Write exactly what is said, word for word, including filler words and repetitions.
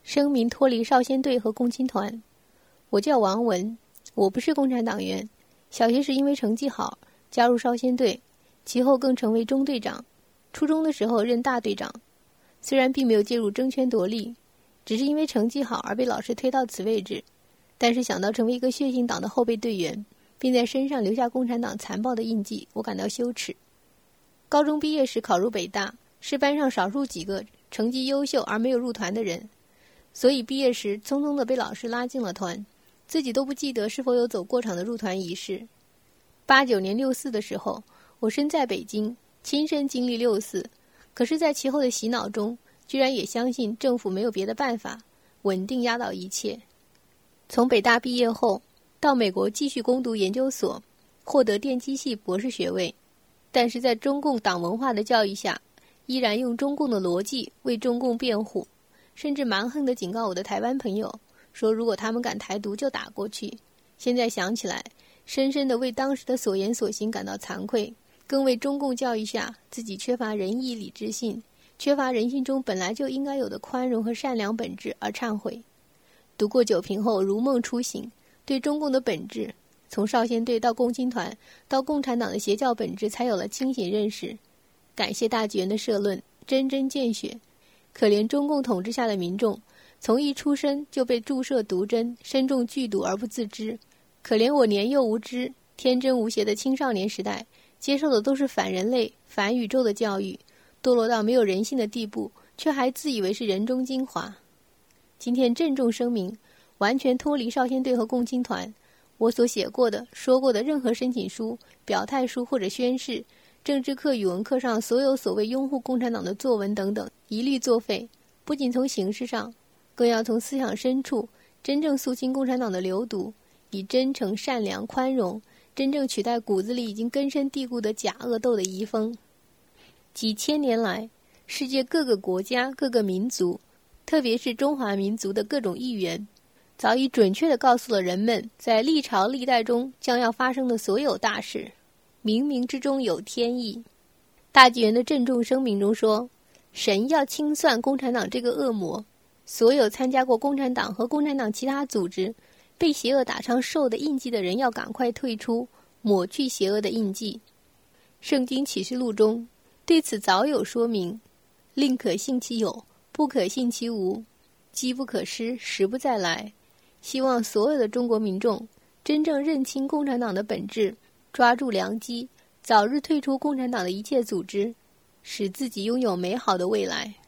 声明脱离少先队和共青团。我叫王文，我不是共产党员，小学时因为成绩好加入少先队，其后更成为中队长，初中的时候任大队长。虽然并没有介入争权夺利，只是因为成绩好而被老师推到此位置，但是想到成为一个血性党的后备队员，并在身上留下共产党残暴的印记，我感到羞耻。高中毕业时考入北大，是班上少数几个成绩优秀而没有入团的人，所以毕业时匆匆地被老师拉进了团，自己都不记得是否有走过场的入团仪式。八九年六四的时候，我身在北京，亲身经历六四，可是在其后的洗脑中，居然也相信政府没有别的办法，稳定压倒一切。从北大毕业后，到美国继续攻读研究所，获得电机系博士学位，但是在中共党文化的教育下，依然用中共的逻辑为中共辩护，甚至蛮横地警告我的台湾朋友，说如果他们敢台独就打过去。现在想起来，深深地为当时的所言所行感到惭愧，更为中共教育下自己缺乏仁义礼智信，缺乏人性中本来就应该有的宽容和善良本质而忏悔。读过九评后如梦初醒，对中共的本质，从少先队到共青团到共产党的邪教本质才有了清醒认识。感谢大纪元的社论，针针见血。可怜中共统治下的民众，从一出生就被注射毒针，身中剧毒而不自知。可怜我年幼无知、天真无邪的青少年时代，接受的都是反人类、反宇宙的教育，堕落到没有人性的地步，却还自以为是人中精华。今天郑重声明，完全脱离少先队和共青团。我所写过的、说过的任何申请书、表态书或者宣誓，政治课、语文课上所有所谓拥护共产党的作文等等，一律作废。不仅从形式上，更要从思想深处真正肃清共产党的流毒，以真诚、善良、宽容，真正取代骨子里已经根深蒂固的假恶斗的遗风。几千年来，世界各个国家、各个民族，特别是中华民族的各种意愿，早已准确地告诉了人们，在历朝历代中将要发生的所有大事，冥冥之中有天意。大纪元的郑重声明中说，神要清算共产党这个恶魔，所有参加过共产党和共产党其他组织被邪恶打上兽的印记的人要赶快退出，抹去邪恶的印记。圣经启示录中对此早有说明，宁可信其有，不可信其无，机不可失，时不再来。希望所有的中国民众真正认清共产党的本质，抓住良机，早日退出共产党的一切组织，使自己拥有美好的未来。